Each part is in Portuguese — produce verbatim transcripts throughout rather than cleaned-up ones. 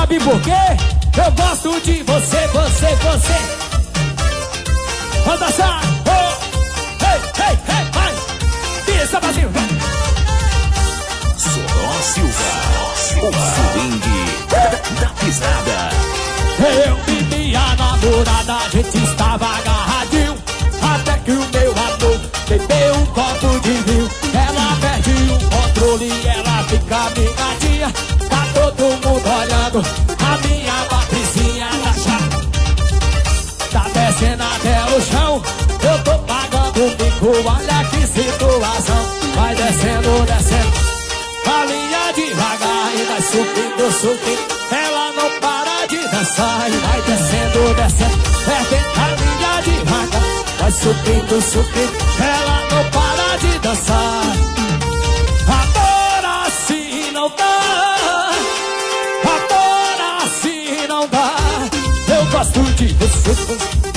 Sabe por quê? Eu gosto de você, você, você. Vamos dançar. Oh. Ei, ei, ei, vai. Isso, Brasil. Soró Silva, o swing da pisada. Eu e minha namorada, a gente estava agarradinho, até que o meu amor bebeu um copo de vinho. Ela perde o controle e ela fica ligadinha. Tá todo mundo olhando, a minha matrizinha tá chata. Tá descendo até o chão, eu tô pagando o bico. Olha que situação, vai descendo, descendo. A linha devagar e vai subindo, subindo. Ela não para de dançar e vai descendo, descendo. É dentro a linha devagar, vai subindo, subindo. Ela não para de dançar. Agora assim não dá, agora assim não dá. Eu gosto de você,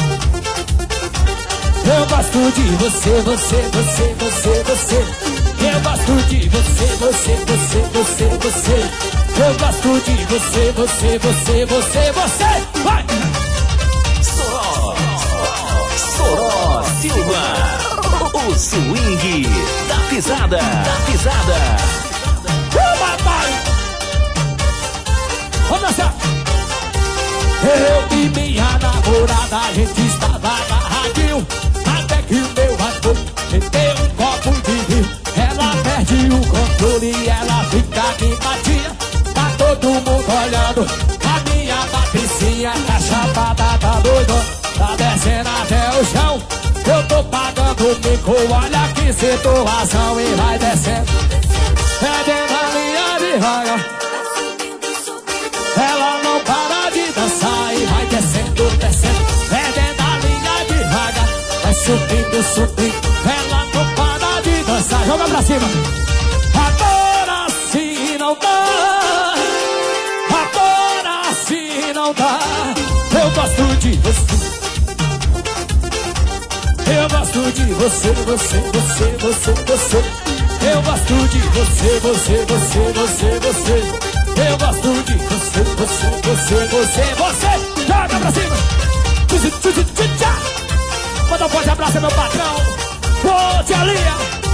eu gosto de você, você, você, você, você. Eu gosto de você, você, você, você, você. Eu gosto de você, você, você, você, você. Vai! Soró, Soró Silva, o swing da pisada, da pisada. Uh, papai! Vamos dançar! Eu e minha namorada, a gente estava agarradinho, até que o meu amor meteu um copo de vinho. Ela perde o controle e ela fica animadinha. Tá todo mundo olhando, a minha patricinha tá chapada, tá doida. Tá descendo até o chão, eu tô pagando o bico. Olha que situação e vai descendo. É dentro da linha devagar, ela não para de dançar e vai descendo, descendo. É dentro da linha devagar, vai subindo, subindo. Ela não para de dançar, joga pra cima. Agora sim não dá, agora sim não dá. Eu gosto de você, eu gosto de você, você, você, você, você. Eu gosto de você, você, você, você, você. Eu gosto de você, você, você, você, você. Joga pra cima. Manda um forte abraço, meu patrão. Ô, tia Lia.